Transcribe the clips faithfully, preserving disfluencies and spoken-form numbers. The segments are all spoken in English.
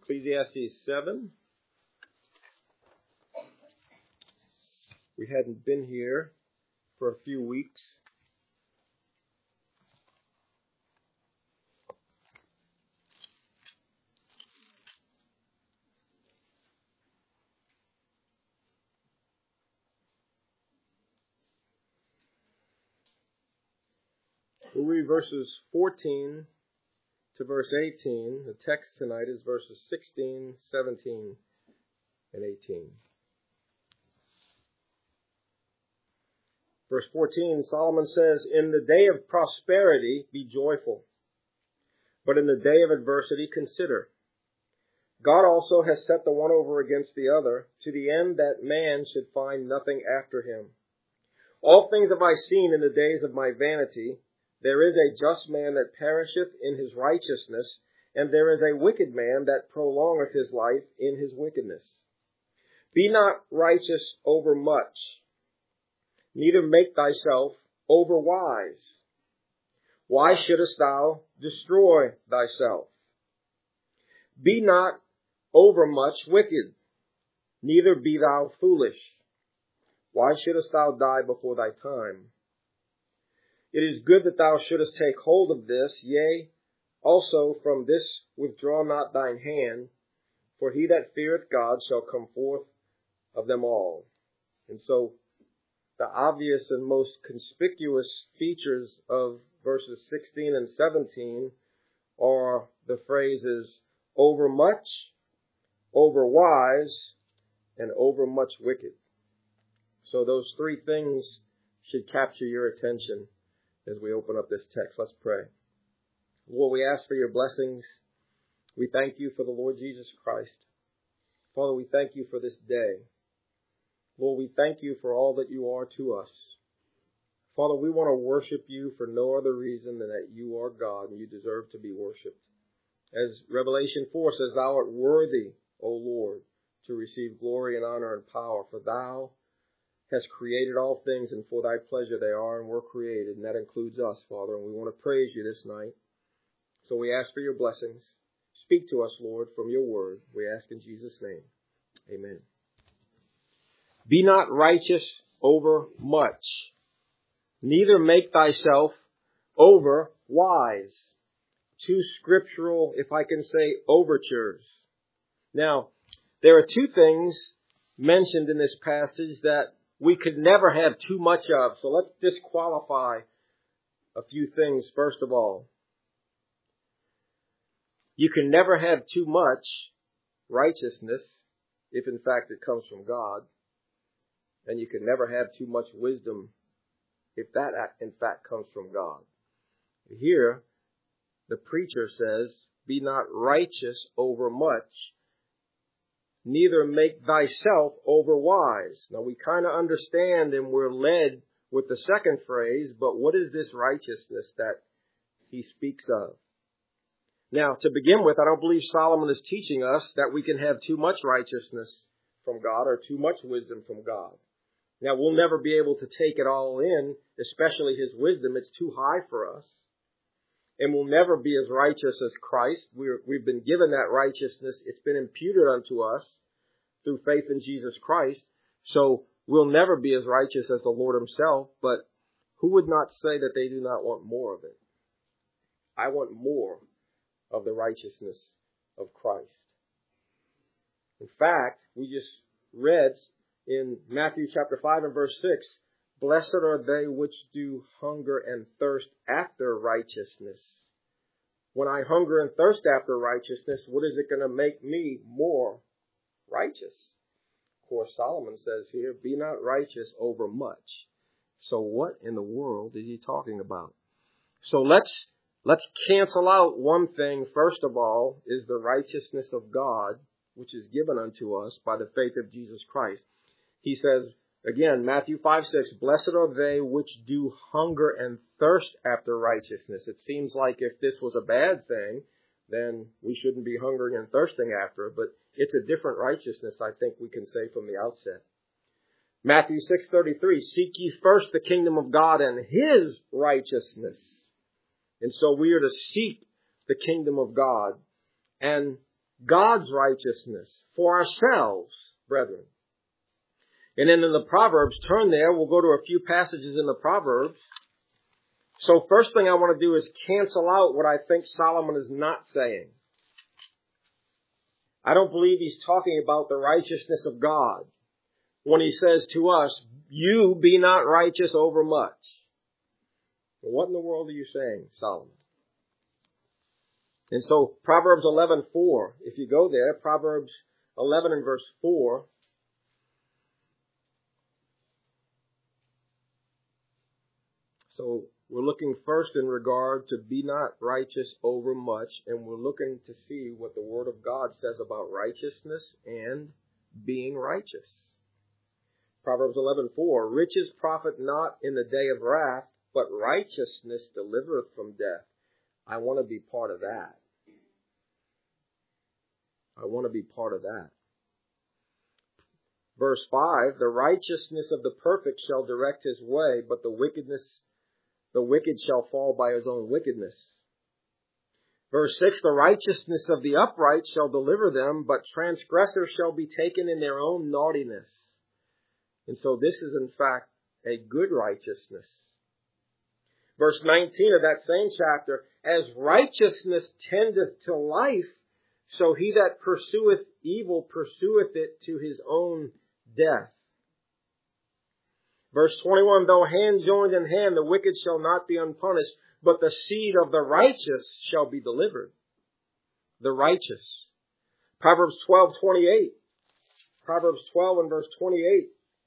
Ecclesiastes seven. We hadn't been here for a few weeks. We'll read verses fourteen to verse eighteen. The text tonight is verses sixteen, seventeen, and eighteen. Verse fourteen, Solomon says, "In the day of prosperity be joyful, but in the day of adversity consider. God also has set the one over against the other, to the end that man should find nothing after him. All things have I seen in the days of my vanity. There is a just man that perisheth in his righteousness, and there is a wicked man that prolongeth his life in his wickedness. Be not righteous over much, neither make thyself over wise. Why shouldest thou destroy thyself? Be not overmuch wicked, neither be thou foolish. Why shouldest thou die before thy time? It is good that thou shouldest take hold of this, yea, also from this withdraw not thine hand, for he that feareth God shall come forth of them all." And so, the obvious and most conspicuous features of verses sixteen and seventeen are the phrases overmuch, overwise, and overmuch wicked. So those three things should capture your attention as we open up this text. Let's pray. Lord, we ask for your blessings. We thank you for the Lord Jesus Christ. Father, we thank you for this day. Lord, we thank you for all that you are to us. Father, we want to worship you for no other reason than that you are God and you deserve to be worshipped. As Revelation four says, "Thou art worthy, O Lord, to receive glory and honor and power, for thou hast created all things, and for thy pleasure they are and were created." And that includes us, Father, and we want to praise you this night. So we ask for your blessings. Speak to us, Lord, from your word. We ask in Jesus' name. Amen. "Be not righteous over much, neither make thyself over wise." Two scriptural, if I can say, overtures. Now, there are two things mentioned in this passage that we could never have too much of. So let's disqualify a few things first of all. You can never have too much righteousness if in fact it comes from God. And you can never have too much wisdom if that in fact comes from God. Here, the preacher says, "Be not righteous over much, neither make thyself over wise." Now we kind of understand and we're led with the second phrase, but what is this righteousness that he speaks of? Now, to begin with, I don't believe Solomon is teaching us that we can have too much righteousness from God or too much wisdom from God. Now, we'll never be able to take it all in, especially his wisdom. It's too high for us. And we'll never be as righteous as Christ. We're, we've been given that righteousness. It's been imputed unto us through faith in Jesus Christ. So we'll never be as righteous as the Lord himself. But who would not say that they do not want more of it? I want more of the righteousness of Christ. In fact, we just read in Matthew chapter five and verse six, "Blessed are they which do hunger and thirst after righteousness." When I hunger and thirst after righteousness, what is it going to make me more righteous? Of course, Solomon says here, "Be not righteous over much." So what in the world is he talking about? So let's let's cancel out one thing. First of all, is the righteousness of God, which is given unto us by the faith of Jesus Christ. He says, again, Matthew five six, "Blessed are they which do hunger and thirst after righteousness." It seems like if this was a bad thing, then we shouldn't be hungering and thirsting after it. But it's a different righteousness, I think we can say from the outset. Matthew six thirty-three, "Seek ye first the kingdom of God and his righteousness." And so we are to seek the kingdom of God. And God's righteousness for ourselves, brethren. And then in the Proverbs, turn there, we'll go to a few passages in the Proverbs. So first thing I want to do is cancel out what I think Solomon is not saying. I don't believe he's talking about the righteousness of God when he says to us, you be not righteous over much. What in the world are you saying, Solomon? And so Proverbs eleven four, if you go there, Proverbs eleven and verse four. So we're looking first in regard to be not righteous over much, and we're looking to see what the Word of God says about righteousness and being righteous. Proverbs eleven four, riches profit not in the day of wrath, but righteousness delivereth from death. I want to be part of that. I want to be part of that. Verse five, the righteousness of the perfect shall direct his way, but the wickedness, the wicked shall fall by his own wickedness. Verse six, the righteousness of the upright shall deliver them, but transgressors shall be taken in their own naughtiness. And so this is in fact a good righteousness. Verse nineteen of that same chapter, as righteousness tendeth to life, so he that pursueth evil pursueth it to his own death. Verse twenty-one, though hand joined in hand, the wicked shall not be unpunished, but the seed of the righteous shall be delivered. The righteous. Proverbs twelve twenty-eight. Proverbs twelve and verse twenty-eight.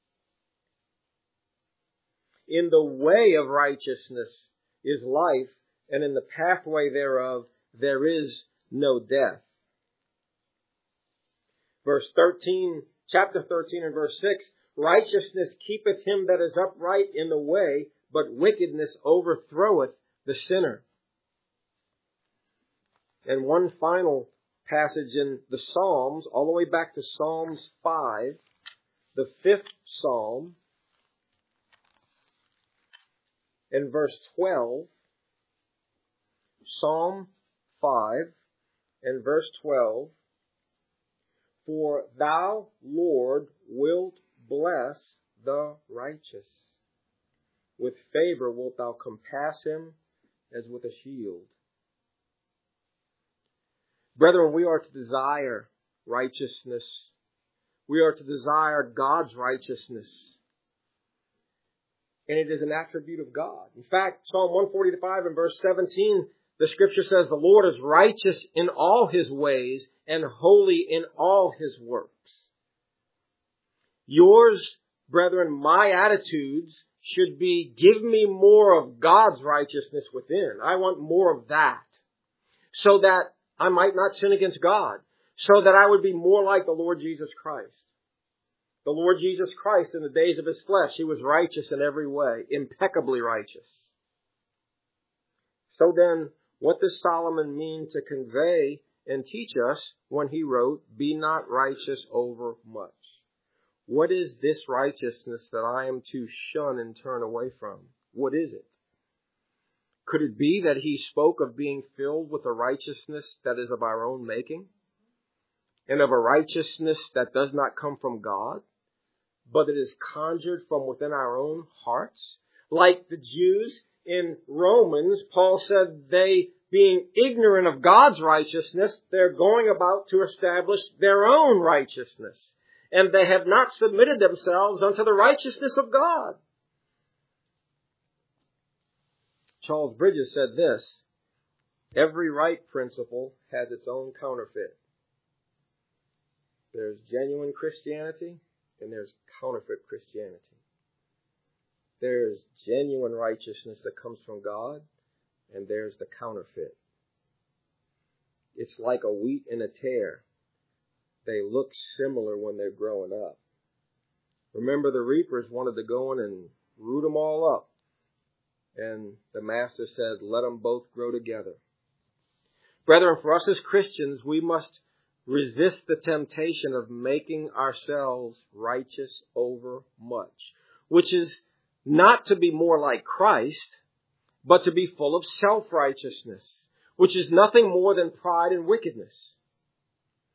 In the way of righteousness is life, and in the pathway thereof there is no death. Verse thirteen, chapter thirteen and verse six, righteousness keepeth him that is upright in the way, but wickedness overthroweth the sinner. And one final passage in the Psalms, all the way back to Psalms five, the fifth Psalm, in verse twelve, Psalm five and verse twelve, for thou, Lord, wilt bless the righteous. With favor wilt thou compass him as with a shield. Brethren, we are to desire righteousness. We are to desire God's righteousness. And it is an attribute of God. In fact, Psalm one forty-five and verse seventeen, the scripture says, the Lord is righteous in all his ways and holy in all his works. Yours, brethren, my attitudes should be, give me more of God's righteousness within. I want more of that, so that I might not sin against God, so that I would be more like the Lord Jesus Christ. The Lord Jesus Christ, in the days of his flesh, he was righteous in every way, impeccably righteous. So then, what does Solomon mean to convey and teach us when he wrote, be not righteous over much? What is this righteousness that I am to shun and turn away from? What is it? Could it be that he spoke of being filled with a righteousness that is of our own making, and of a righteousness that does not come from God, but it is conjured from within our own hearts? Like the Jews in Romans, Paul said they, being ignorant of God's righteousness, they're going about to establish their own righteousness. And they have not submitted themselves unto the righteousness of God. Charles Bridges said this, every right principle has its own counterfeit. There's genuine Christianity and there's counterfeit Christianity. There's genuine righteousness that comes from God, and there's the counterfeit. It's like a wheat and a tare. They look similar when they're growing up. Remember, the reapers wanted to go in and root them all up. And the master said, let them both grow together. Brethren, for us as Christians, we must resist the temptation of making ourselves righteous over much, which is not to be more like Christ, but to be full of self-righteousness, which is nothing more than pride and wickedness.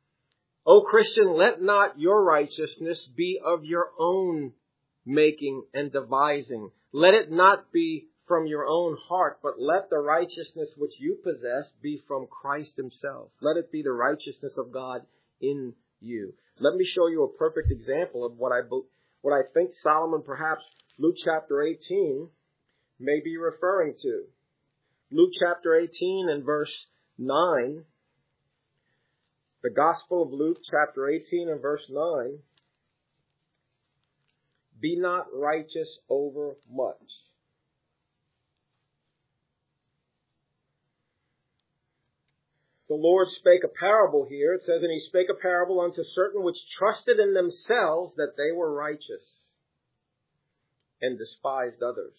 O Christian, let not your righteousness be of your own making and devising. Let it not be from your own heart, but let the righteousness which you possess be from Christ himself. Let it be the righteousness of God in you. Let me show you a perfect example of what I what I think Solomon, perhaps Luke chapter eighteen, may be referring to. Luke chapter eighteen and verse nine. The Gospel of Luke chapter eighteen and verse nine. Be not righteous over much. The Lord spake a parable here. It says, and he spake a parable unto certain which trusted in themselves that they were righteous and despised others.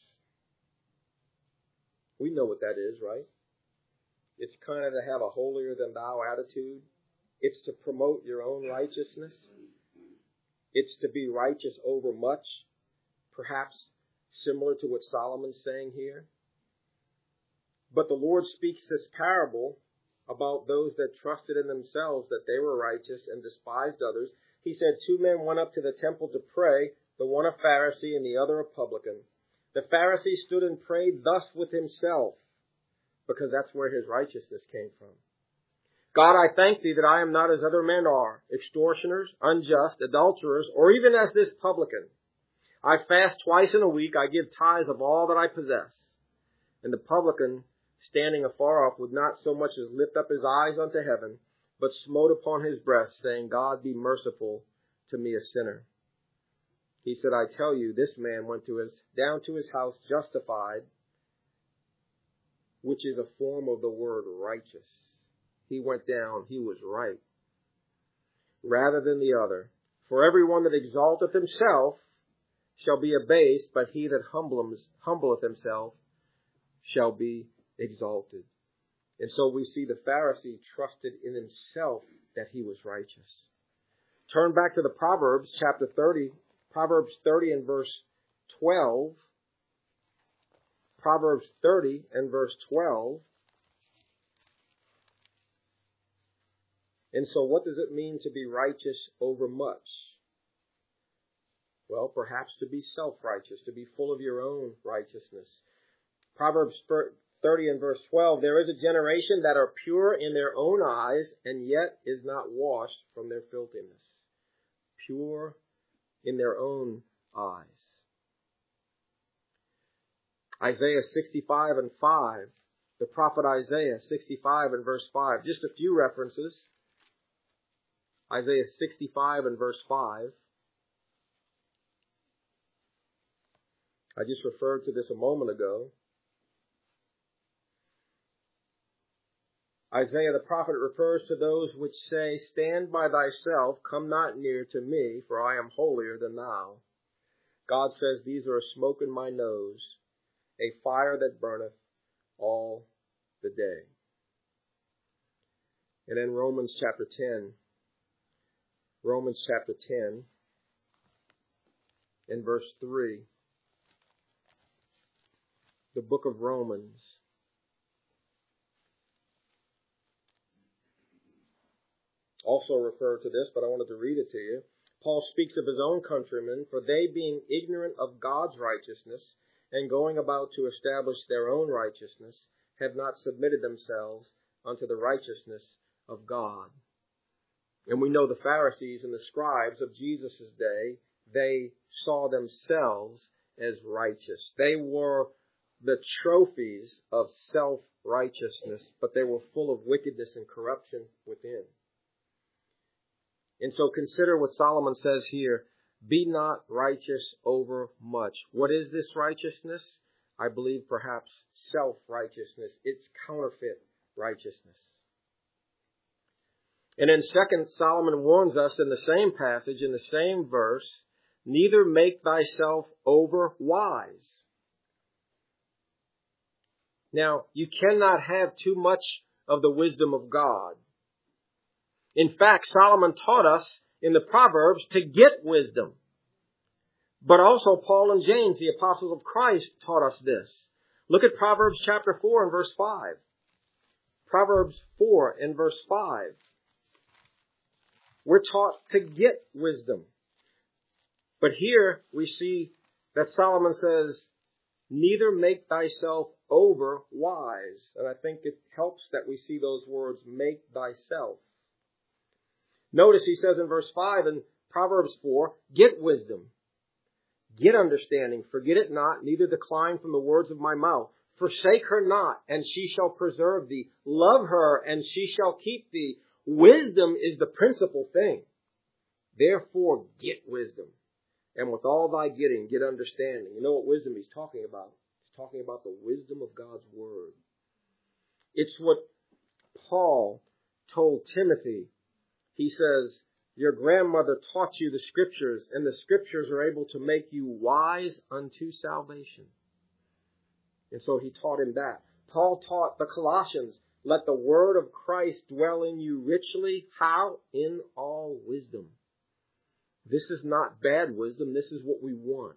We know what that is, right? It's kind of to have a holier than thou attitude. It's to promote your own righteousness. It's to be righteous over much, perhaps similar to what Solomon's saying here. But the Lord speaks this parable about those that trusted in themselves that they were righteous and despised others. He said, two men went up to the temple to pray, the one a Pharisee and the other a publican. The Pharisee stood and prayed thus with himself, because that's where his righteousness came from. God, I thank thee that I am not as other men are, extortioners, unjust, adulterers, or even as this publican. I fast twice in a week, I give tithes of all that I possess. And the publican, standing afar off, would not so much as lift up his eyes unto heaven, but smote upon his breast, saying, God, be merciful to me, a sinner. He said, I tell you, this man went to his, down to his house justified, which is a form of the word righteous. He went down, he was right, rather than the other. For everyone that exalteth himself shall be abased, but he that humbleth, humbleth himself shall be exalted. And so we see the Pharisee trusted in himself that he was righteous. Turn back to the Proverbs chapter thirty, Proverbs thirty and verse twelve. Proverbs thirty and verse twelve. And so what does it mean to be righteous over much? Well, perhaps to be self-righteous, to be full of your own righteousness. Proverbs thirty and verse twelve, there is a generation that are pure in their own eyes, and yet is not washed from their filthiness. Pure in their own eyes. Isaiah sixty-five and five, the prophet Isaiah sixty-five and verse five, just a few references. Isaiah sixty-five and verse five. I just referred to this a moment ago. Isaiah the prophet refers to those which say, stand by thyself, come not near to me, for I am holier than thou. God says, these are a smoke in my nose, a fire that burneth all the day. And in Romans chapter ten, Romans chapter ten, in verse three, the book of Romans, also refer to this, but I wanted to read it to you. Paul speaks of his own countrymen, for they being ignorant of God's righteousness, and going about to establish their own righteousness, have not submitted themselves unto the righteousness of God. And we know the Pharisees and the scribes of Jesus' day, they saw themselves as righteous. They were the trophies of self-righteousness, but they were full of wickedness and corruption within. And so consider what Solomon says here. Be not righteous over much. What is this righteousness? I believe perhaps self-righteousness. It's counterfeit righteousness. And in second, Solomon warns us in the same passage, in the same verse, neither make thyself over wise. Now, you cannot have too much of the wisdom of God. In fact, Solomon taught us in the Proverbs to get wisdom. But also Paul and James, the apostles of Christ, taught us this. Look at Proverbs chapter four and verse five. Proverbs four and verse five. We're taught to get wisdom. But here we see that Solomon says, neither make thyself over wise. And I think it helps that we see those words, make thyself. Notice he says in verse five in Proverbs four, get wisdom, get understanding, forget it not, neither decline from the words of my mouth. Forsake her not, and she shall preserve thee. Love her, and she shall keep thee. Wisdom is the principal thing. Therefore, get wisdom. And with all thy getting, get understanding. You know what wisdom he's talking about? He's talking about the wisdom of God's word. It's what Paul told Timothy. He says, your grandmother taught you the scriptures, and the scriptures are able to make you wise unto salvation. And so he taught him that. Paul taught the Colossians, let the word of Christ dwell in you richly. How? In all wisdom. This is not bad wisdom. This is what we want.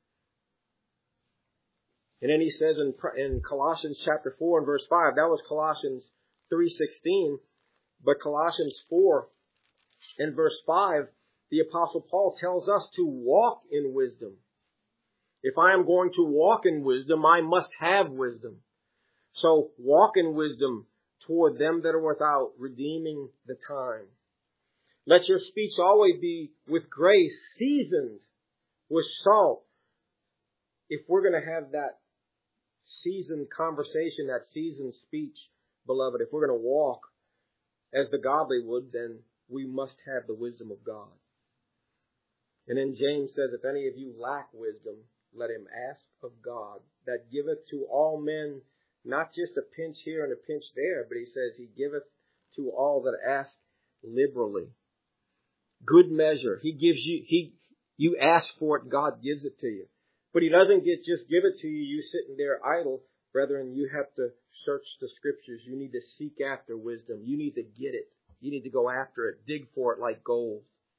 And then he says in, in Colossians chapter four and verse five, that was Colossians three sixteen, but Colossians four and verse five, the Apostle Paul tells us to walk in wisdom. If I am going to walk in wisdom, I must have wisdom. So walk in wisdom toward them that are without, redeeming the time. Let your speech always be with grace, seasoned with salt. If we're going to have that seasoned conversation, that seasoned speech, beloved, if we're going to walk as the godly would, then we must have the wisdom of God. And then James says, if any of you lack wisdom, let him ask of God, that giveth to all men, not just a pinch here and a pinch there, but he says he giveth to all that ask liberally. Good measure. He gives you, he, you ask for it, God gives it to you. But he doesn't get, just give it to you, you sitting there idle. Brethren, you have to search the scriptures. You need to seek after wisdom. You need to get it. You need to go after it. Dig for it like gold.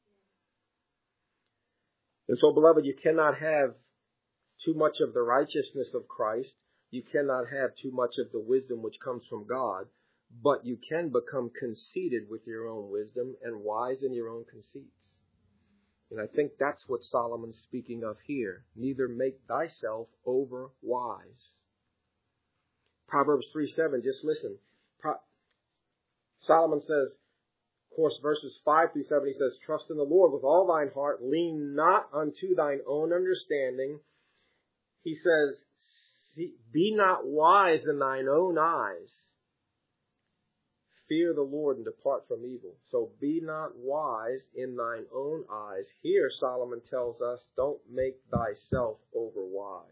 And so, beloved, you cannot have too much of the righteousness of Christ. You cannot have too much of the wisdom which comes from God. But you can become conceited with your own wisdom and wise in your own conceits. And I think that's what Solomon's speaking of here. Neither make thyself over wise. Proverbs three seven, just listen. Pro- Solomon says, of course, verses five through seven, he says, trust in the Lord with all thine heart, lean not unto thine own understanding. He says, be not wise in thine own eyes. Fear the Lord and depart from evil. So be not wise in thine own eyes. Here Solomon tells us, don't make thyself over wise.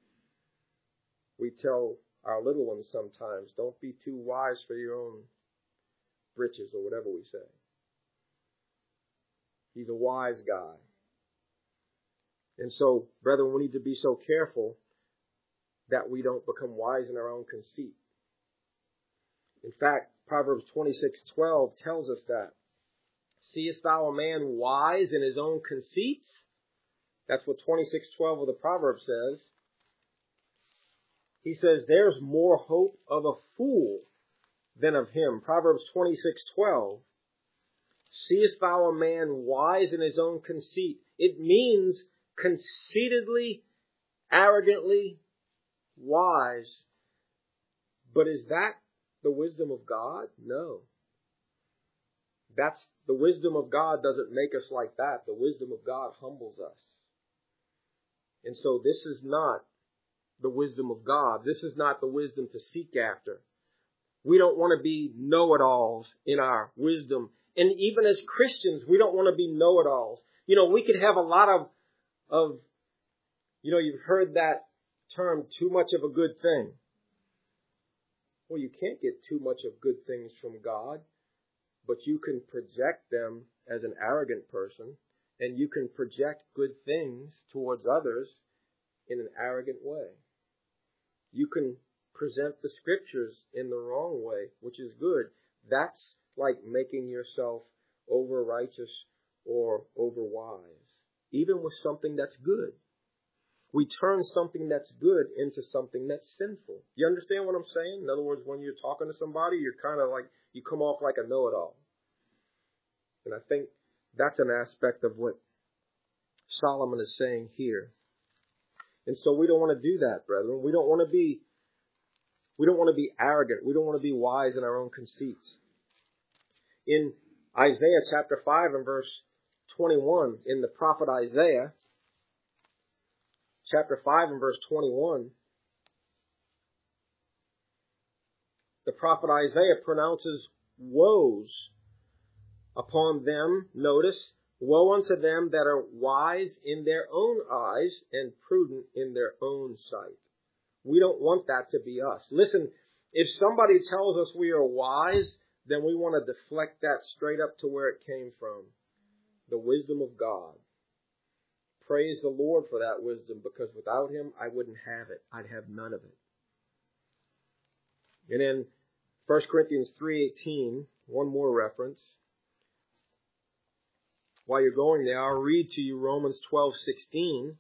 We tell our little ones sometimes, don't be too wise for your own britches or whatever we say. He's a wise guy. And so, brethren, we need to be so careful that we don't become wise in our own conceit. In fact, Proverbs twenty-six twelve tells us that. Seest thou a man wise in his own conceits? That's what twenty-six twelve of the Proverbs says. He says, there's more hope of a fool than of him. Proverbs twenty-six twelve. Seest thou a man wise in his own conceit? It means conceitedly, arrogantly wise. But is that the wisdom of God? No. That's the wisdom of God doesn't make us like that. The wisdom of God humbles us. And so this is not the wisdom of God. This is not the wisdom to seek after. We don't want to be know-it-alls in our wisdom. And even as Christians, we don't want to be know-it-alls. You know, we could have a lot of, of, you know, you've heard that term, too much of a good thing. Well, you can't get too much of good things from God, but you can project them as an arrogant person, and you can project good things towards others in an arrogant way. You can present the scriptures in the wrong way, which is good. That's like making yourself over righteous or over wise, even with something that's good. We turn something that's good into something that's sinful. You understand what I'm saying? In other words, when you're talking to somebody, you're kind of like, you come off like a know-it-all. And I think That's an aspect of what Solomon is saying here. And so we don't want to do that, brethren. We don't want to be, we don't want to be arrogant. We don't want to be wise in our own conceits. In Isaiah chapter five and verse twenty-one, in the prophet Isaiah, chapter five and verse twenty-one, the prophet Isaiah pronounces woes upon them. Notice, woe unto them that are wise in their own eyes and prudent in their own sight. We don't want that to be us. Listen, if somebody tells us we are wise, then we want to deflect that straight up to where it came from. The wisdom of God. Praise the Lord for that wisdom, because without Him, I wouldn't have it. I'd have none of it. And in First Corinthians three eighteen, one more reference. While you're going there, I'll read to you Romans twelve sixteen.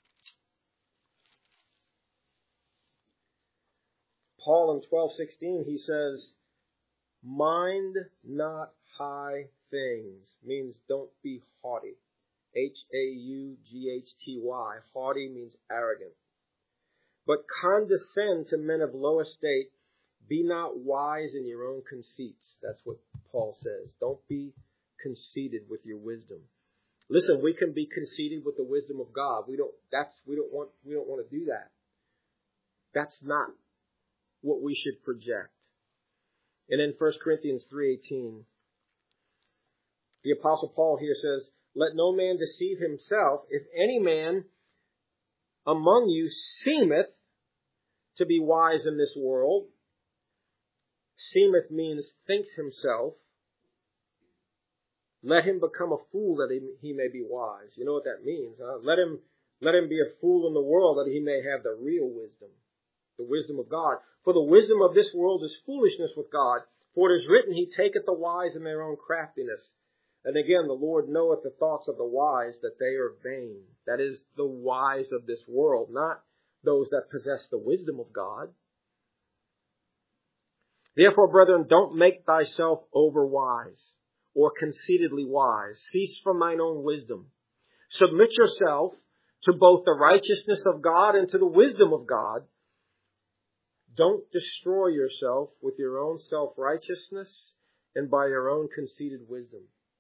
Paul in twelve sixteen, he says, mind not high things. Means don't be haughty. H A U G H T Y. Haughty means arrogant. But condescend to men of low estate. Be not wise in your own conceits. That's what Paul says. Don't be conceited with your wisdom. Listen, we can be conceited with the wisdom of God. We don't, that's, we don't want, we don't want to do that. That's not what we should project. And in First Corinthians three eighteen, the Apostle Paul here says, let no man deceive himself. If any man among you seemeth to be wise in this world, seemeth means thinks himself, let him become a fool that he, he may be wise. You know what that means, huh? Let him, let him be a fool in the world that he may have the real wisdom, the wisdom of God. For the wisdom of this world is foolishness with God. For it is written, He taketh the wise in their own craftiness. And again, the Lord knoweth the thoughts of the wise, that they are vain. That is, the wise of this world, not those that possess the wisdom of God. Therefore, brethren, don't make thyself overwise, or conceitedly wise. Cease from thine own wisdom. Submit yourself to both the righteousness of God and to the wisdom of God. Don't destroy yourself with your own self-righteousness and by your own conceited wisdom.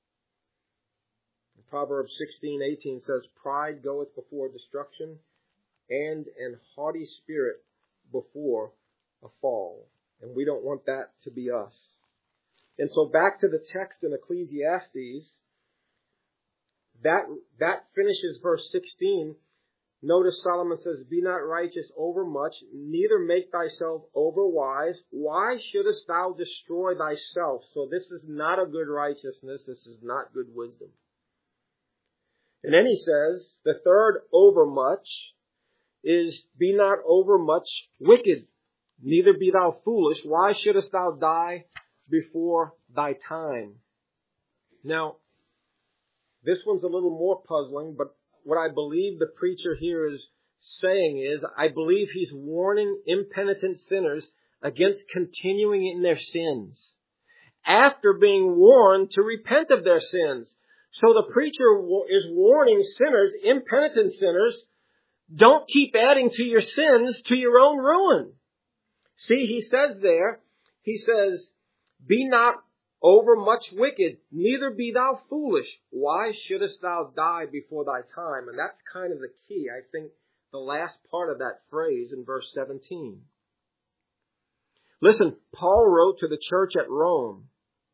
Proverbs sixteen eighteen says, pride goeth before destruction, and an haughty spirit before a fall. And we don't want that to be us. And so back to the text in Ecclesiastes, that, that finishes verse sixteen. Notice Solomon says, be not righteous overmuch, neither make thyself overwise. Why shouldest thou destroy thyself? So this is not a good righteousness. This is not good wisdom. And then he says, the third overmuch is, be not overmuch wicked, neither be thou foolish. Why shouldest thou die before thy time? Now, this one's a little more puzzling, but what I believe the preacher here is saying is, I believe he's warning impenitent sinners against continuing in their sins after being warned to repent of their sins. So the preacher is warning sinners, impenitent sinners, don't keep adding to your sins to your own ruin. See, he says there, he says, be not overmuch wicked, neither be thou foolish. Why shouldest thou die before thy time? And that's kind of the key, I think, the last part of that phrase in verse seventeen. Listen, Paul wrote to the church at Rome,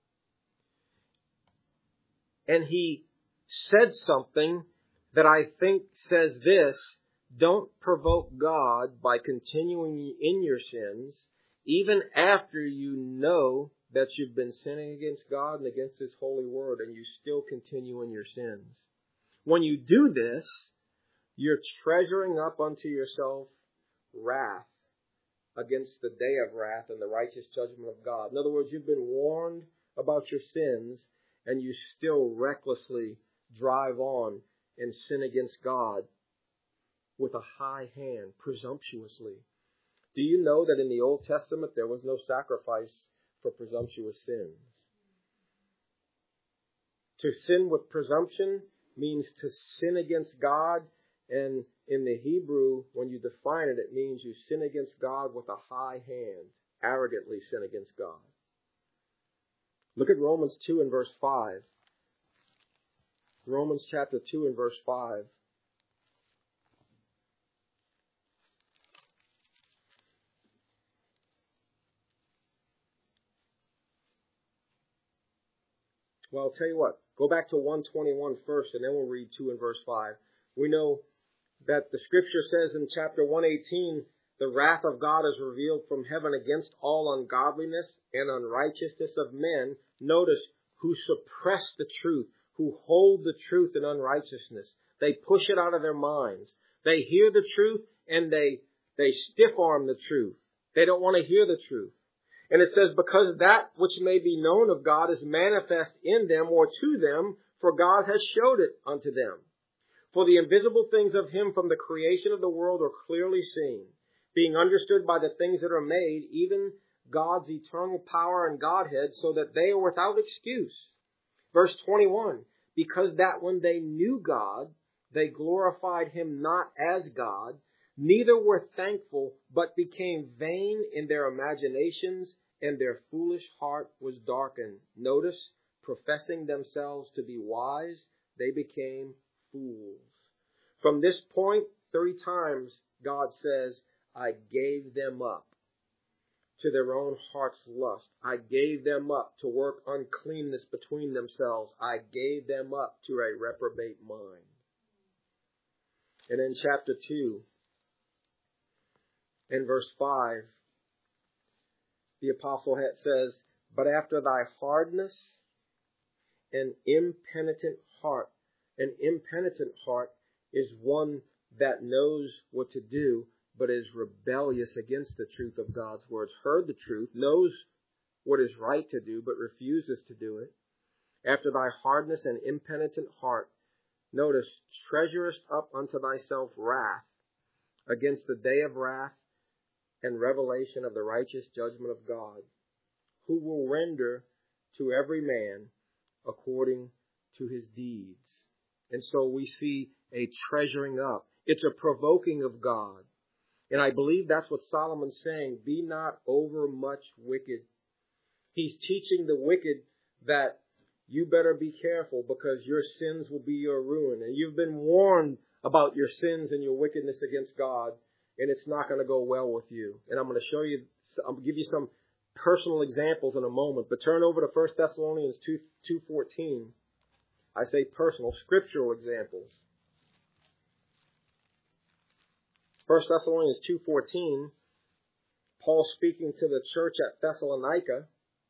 and he said something that I think says this: don't provoke God by continuing in your sins, even after you know that you've been sinning against God and against His holy word, and you still continue in your sins. When you do this, you're treasuring up unto yourself wrath against the day of wrath and the righteous judgment of God. In other words, you've been warned about your sins, and you still recklessly drive on and sin against God with a high hand, presumptuously. Do you know that in the Old Testament there was no sacrifice for presumptuous sins? To sin with presumption means to sin against God. And in the Hebrew, when you define it, it means you sin against God with a high hand. Arrogantly sin against God. Look at Romans two and verse five. Romans chapter two and verse five. Well, I'll tell you what. Go back to one twenty-one first, and then we'll read two and verse five. We know that the scripture says in chapter one eighteen, the wrath of God is revealed from heaven against all ungodliness and unrighteousness of men. Notice, who suppress the truth, who hold the truth in unrighteousness. They push it out of their minds. They hear the truth and they, they stiff arm the truth. They don't want to hear the truth. And it says, because that which may be known of God is manifest in them or to them, for God has showed it unto them. For the invisible things of him from the creation of the world are clearly seen, being understood by the things that are made, even God's eternal power and Godhead, so that they are without excuse. Verse twenty-one, because that when they knew God, they glorified him not as God, neither were thankful, but became vain in their imaginations, and their foolish heart was darkened. Notice, professing themselves to be wise, they became fools. From this point, three times God says, I gave them up to their own heart's lust. I gave them up to work uncleanness between themselves. I gave them up to a reprobate mind. And in chapter two, in verse five, the apostle says, but after thy hardness and impenitent heart, an impenitent heart is one that knows what to do, but is rebellious against the truth of God's words. Heard the truth, knows what is right to do, but refuses to do it. After thy hardness and impenitent heart, notice, treasurest up unto thyself wrath against the day of wrath and revelation of the righteous judgment of God, who will render to every man according to his deeds. And so we see a treasuring up. It's a provoking of God. And I believe that's what Solomon's saying. Be not overmuch wicked. He's teaching the wicked that you better be careful because your sins will be your ruin. And you've been warned about your sins and your wickedness against God, and it's not going to go well with you. And I'm going to show you, I'll give you some personal examples in a moment. But turn over to First Thessalonians two fourteen. I say personal, scriptural examples. First Thessalonians two fourteen, Paul speaking to the church at Thessalonica.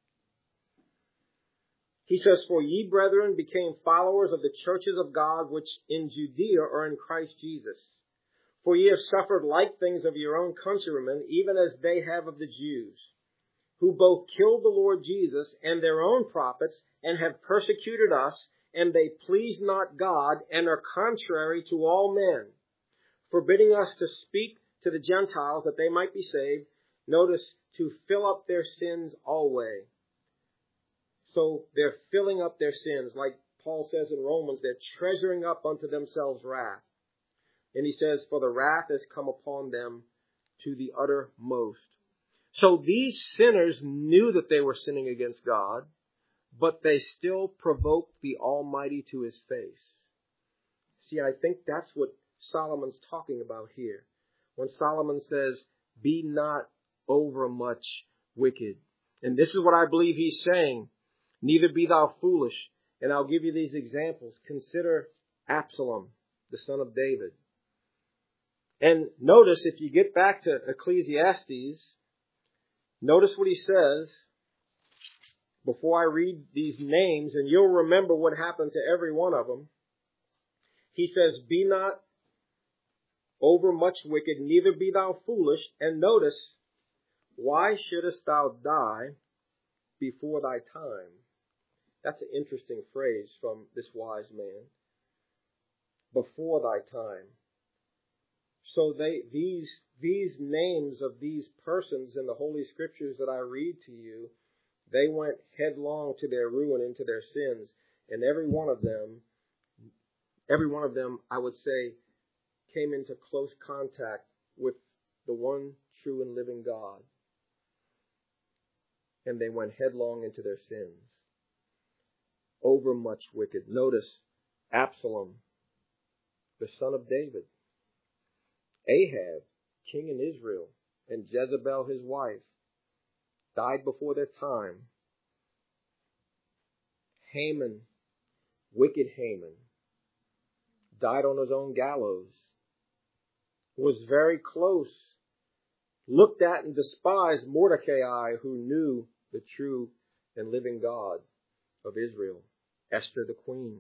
He says, for ye, brethren, became followers of the churches of God which in Judea are in Christ Jesus. For ye have suffered like things of your own countrymen, even as they have of the Jews, who both killed the Lord Jesus and their own prophets, and have persecuted us, and they please not God, and are contrary to all men, forbidding us to speak to the Gentiles that they might be saved. Notice, to fill up their sins always. So they're filling up their sins. Like Paul says in Romans, they're treasuring up unto themselves wrath. And he says, for the wrath has come upon them to the uttermost. So these sinners knew that they were sinning against God, but they still provoked the Almighty to his face. See, I think that's what Solomon's talking about here. When Solomon says, be not overmuch wicked. And this is what I believe he's saying. Neither be thou foolish. And I'll give you these examples. Consider Absalom, the son of David. And notice, if you get back to Ecclesiastes, notice what he says before I read these names, and you'll remember what happened to every one of them. He says, be not overmuch wicked, neither be thou foolish. And notice, why shouldest thou die before thy time? That's an interesting phrase from this wise man. Before thy time. So they, these, these names of these persons in the Holy Scriptures that I read to you, they went headlong to their ruin, into their sins. And every one of them, every one of them, I would say, came into close contact with the one true and living God. And they went headlong into their sins. Overmuch wicked. Notice Absalom, the son of David. Ahab, king in Israel, and Jezebel, his wife, died before their time. Haman, wicked Haman, died on his own gallows, was very close, looked at and despised Mordecai, who knew the true and living God of Israel. Esther, the queen,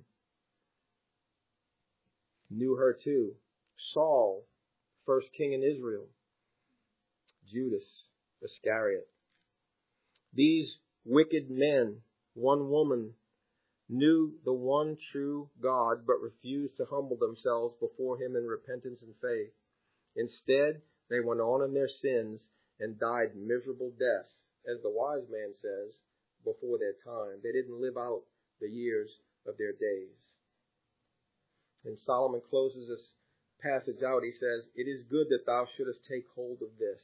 knew her too. Saul, first king in Israel. Judas Iscariot. These wicked men, one woman, knew the one true God, but refused to humble themselves before him in repentance and faith. Instead, they went on in their sins and died miserable deaths, as the wise man says, before their time. They didn't live out the years of their days. And Solomon closes this passage out. He says, "It is good that thou shouldest take hold of this.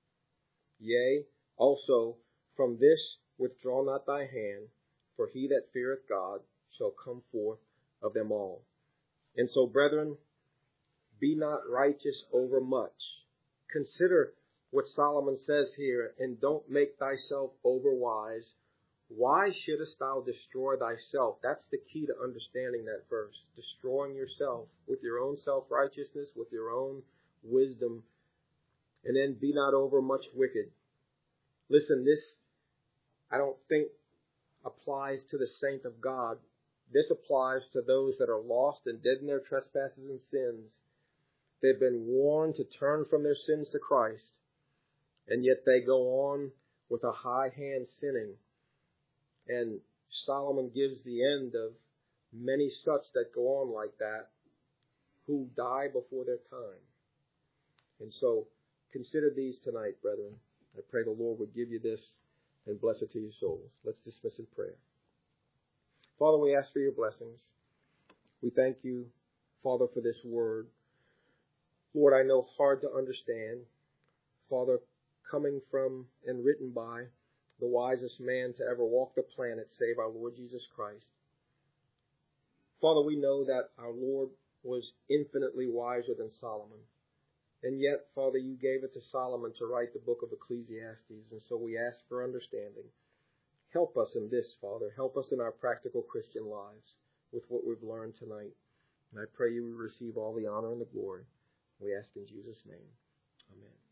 Yea, also from this withdraw not thy hand, for he that feareth God shall come forth of them all." And so, brethren, be not righteous over much. Consider what Solomon says here, and don't make thyself overwise. Why shouldest thou destroy thyself? That's the key to understanding that verse. Destroying yourself with your own self-righteousness, with your own wisdom. And then be not over much wicked. Listen, this I don't think applies to the saint of God. This applies to those that are lost and dead in their trespasses and sins. They've been warned to turn from their sins to Christ, and yet they go on with a high hand sinning. And Solomon gives the end of many such that go on like that, who die before their time. And so, consider these tonight, brethren. I pray the Lord would give you this and bless it to your souls. Let's dismiss in prayer. Father, we ask for your blessings. We thank you, Father, for this word. Lord, I know hard to understand. Father, coming from and written by the wisest man to ever walk the planet, save our Lord Jesus Christ. Father, we know that our Lord was infinitely wiser than Solomon. And yet, Father, you gave it to Solomon to write the book of Ecclesiastes, and so we ask for understanding. Help us in this, Father. Help us in our practical Christian lives with what we've learned tonight. And I pray you will receive all the honor and the glory. We ask in Jesus' name. Amen.